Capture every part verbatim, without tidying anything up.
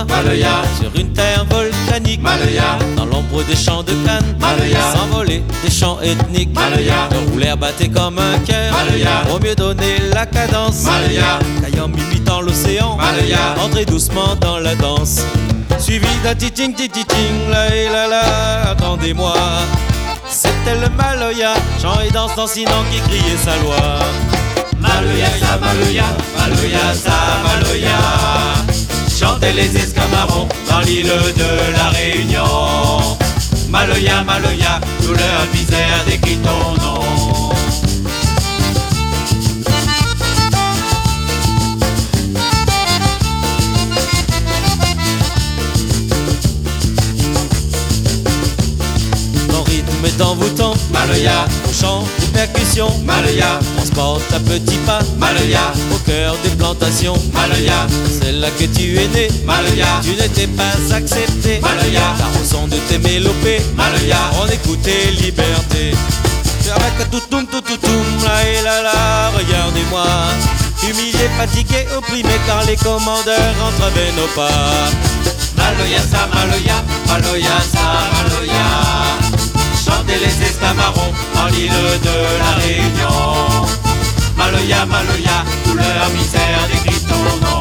mois, Maloya, sur une terre volcanique, Maloya, dans l'ombre des champs de canne, Maloya, s'envoler des chants ethniques, Maloya, le roulèrent battait comme un cœur, Maloya, au mieux donner la cadence, Maloya, Kayam imitant l'océan, Maloya, entrez doucement dans la danse, suivi d'un titing titing, la et la la, attendez-moi. C'était le Maloya, chant et danse lancinant qui criait sa loi. Maloya, sa Maloya, Maloya, sa Maloya, chantaient les escamarons dans l'île de la Réunion. Maloya, Maloya, douleur, misère, décrit ton nom. Est envoûtant, Maloya, au chant de percussion, Maloya, transporte à petits pas, Maloya, au cœur des plantations, Maloya, c'est là que tu es né, Maloya, tu n'étais pas accepté, Maloya, car au son de tes mélopées, Maloya, on écoutait liberté. Avec tout tout tout tout tout, là et là là, regardez-moi, humilié, fatigué, opprimé, car les commandeurs entravaient nos pas. Maloya, sa Maloya, Maloya, sa Maloya, chantaient les escamarons dans l'île de la Réunion. Maloya, Maloya, douleur, misère, décrit ton nom.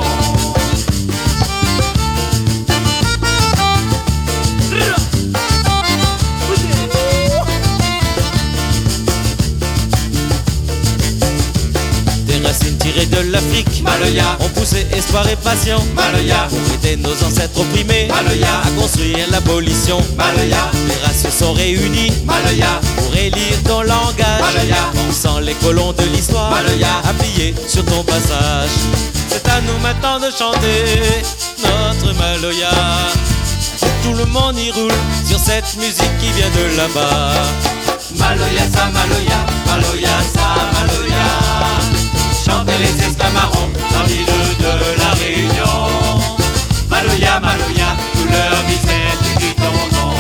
Des racines tirées de l'Afrique, Maloya, ont poussé espoir et passion, Maloya, pour aider nos ancêtres opprimés Maloya, à construire l'abolition. Maloya, Les races se sont réunies Maloya, pour élire ton langage, Maloya, pensant les colons de l'histoire, Maloya, appuyés sur ton passage. C'est à nous maintenant de chanter notre Maloya. Tout le monde y roule sur cette musique qui vient de là-bas. Maloya, sa Maloya, Maloya, sa Maloya, chantaient les escamarons dans l'île de la Réunion. Maloya, Maloya, douleur, misère, décrit ton nom.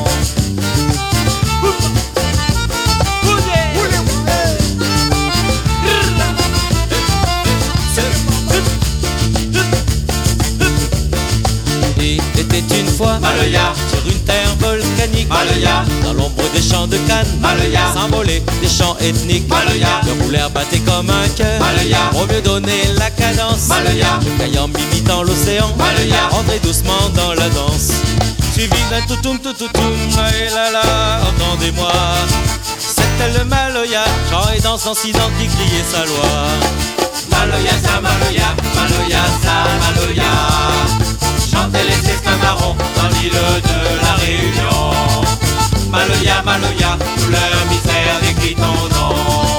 Et était une fois Maloya, sur une terre volcanique, Maloya, dans l'ombre des champs de canne, Maloya, s'envoler des chants ethniques, Maloya, le roulèrent battait comme un cœur, Maloya, on mieux donner la cadence, Maloya, Kayam imitant l'océan, Maloya, entrez doucement dans la danse, suivi d'un toutoum toutoum, là et là là, entendez-moi. C'était le Maloya, chant et danse lancinant qui criait sa loi. Maloya, sa Maloya, Maloya, sa Maloya, chantaient les escamarons dans l'île de la Réunion. Maloya, Maloya, douleur, misère, décrit ton nom.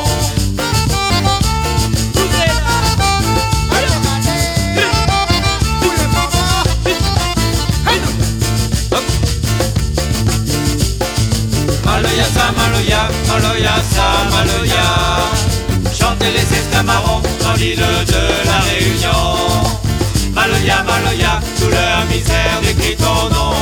Maloya, sa Maloya, Maloya, sa Maloya, chantaient les escamarons dans l'île de la Réunion. Maloya, Maloya, douleur, misère, décrit ton nom.